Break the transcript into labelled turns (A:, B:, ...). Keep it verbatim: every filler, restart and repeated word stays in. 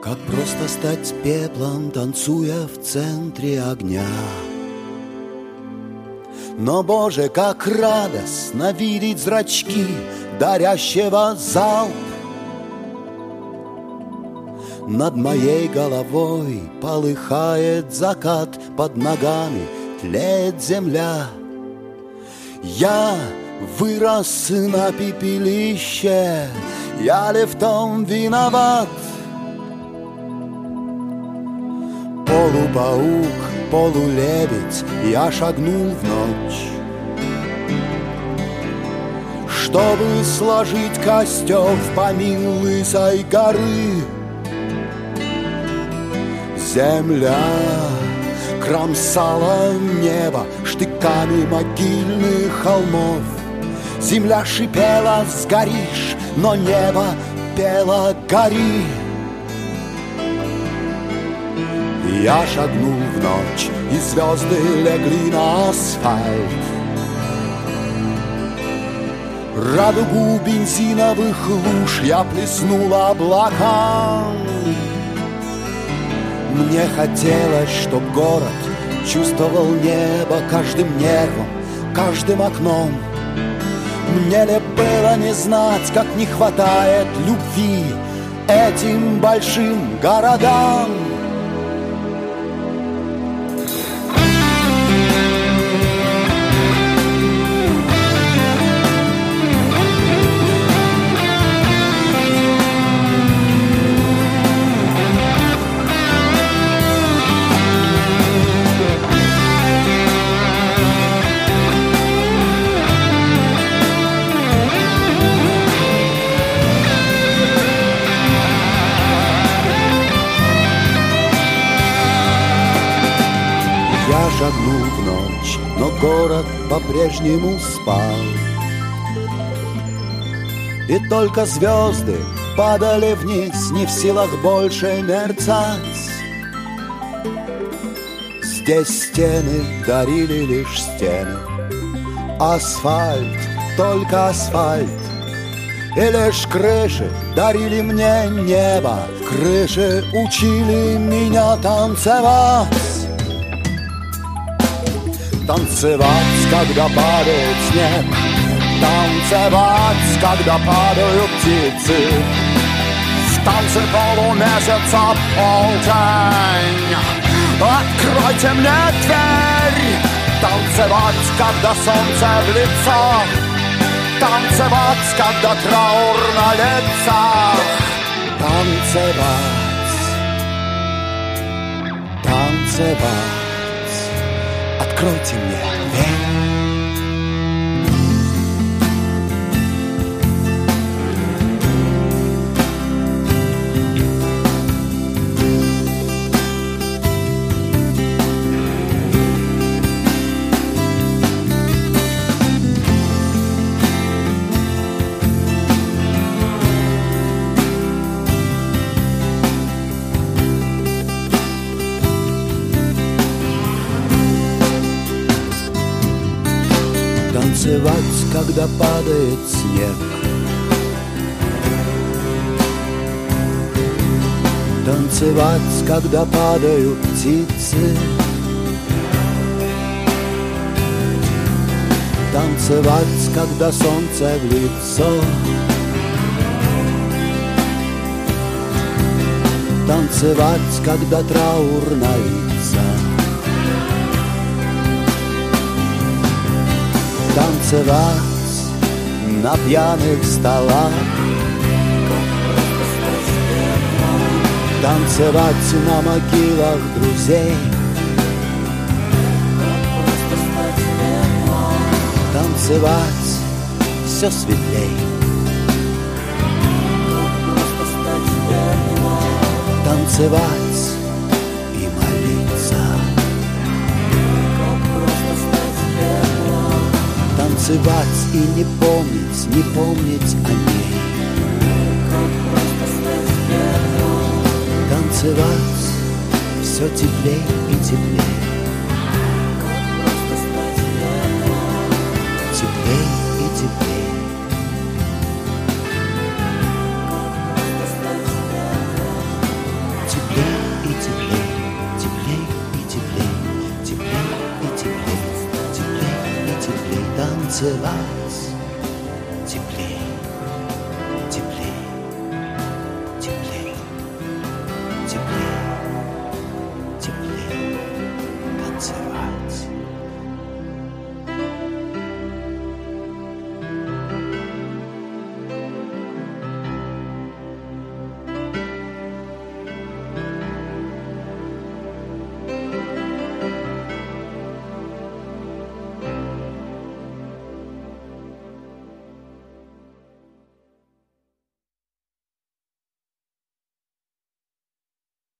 A: Как просто стать пеплом, танцуя в центре огня. Но, Боже, как радостно видеть зрачки дарящего залп. Над моей головой полыхает закат, под ногами тлеет земля. Я вырос на пепелище, я ли в том виноват? Полупаук, полулебедь, я шагнул в ночь, чтобы сложить костер в помин лысой горы. Земля кромсала небо штыками могильных холмов. Земля шипела: сгоришь, но небо пело: гори. Я шагнул в ночь, и звезды легли на асфальт. Радугу бензиновых луж я плеснул облакам. Мне хотелось, чтоб город чувствовал небо каждым нервом, каждым окном. Мне ли было не знать, как не хватает любви этим большим городам? Шагнул в ночь, но город по-прежнему спал. И только звезды падали вниз, не в силах больше мерцать. Здесь стены дарили лишь стены, асфальт, только асфальт. И лишь крыши дарили мне небо, крыши учили меня танцевать. Танцевать, когда падает снег, танцевать, когда падают птицы. В танце полумесяца полдень. Откройте мне дверь. Танцевать, когда солнце в лицо, танцевать, когда траур на лицах. Танцевать, танцевать. Откройте мне дверь. Танцевать, когда падает снег, танцевать, когда падают птицы, танцевать, когда солнце в лицо, танцевать, когда траур на лицах. Танцевать на пьяных столах, танцевать на могилах друзей, танцевать все светлей, танцевать и молиться. Танцевать и не помнить, не помнить о ней. Танцевать все теплей и теплей. Теплей и теплей. весела.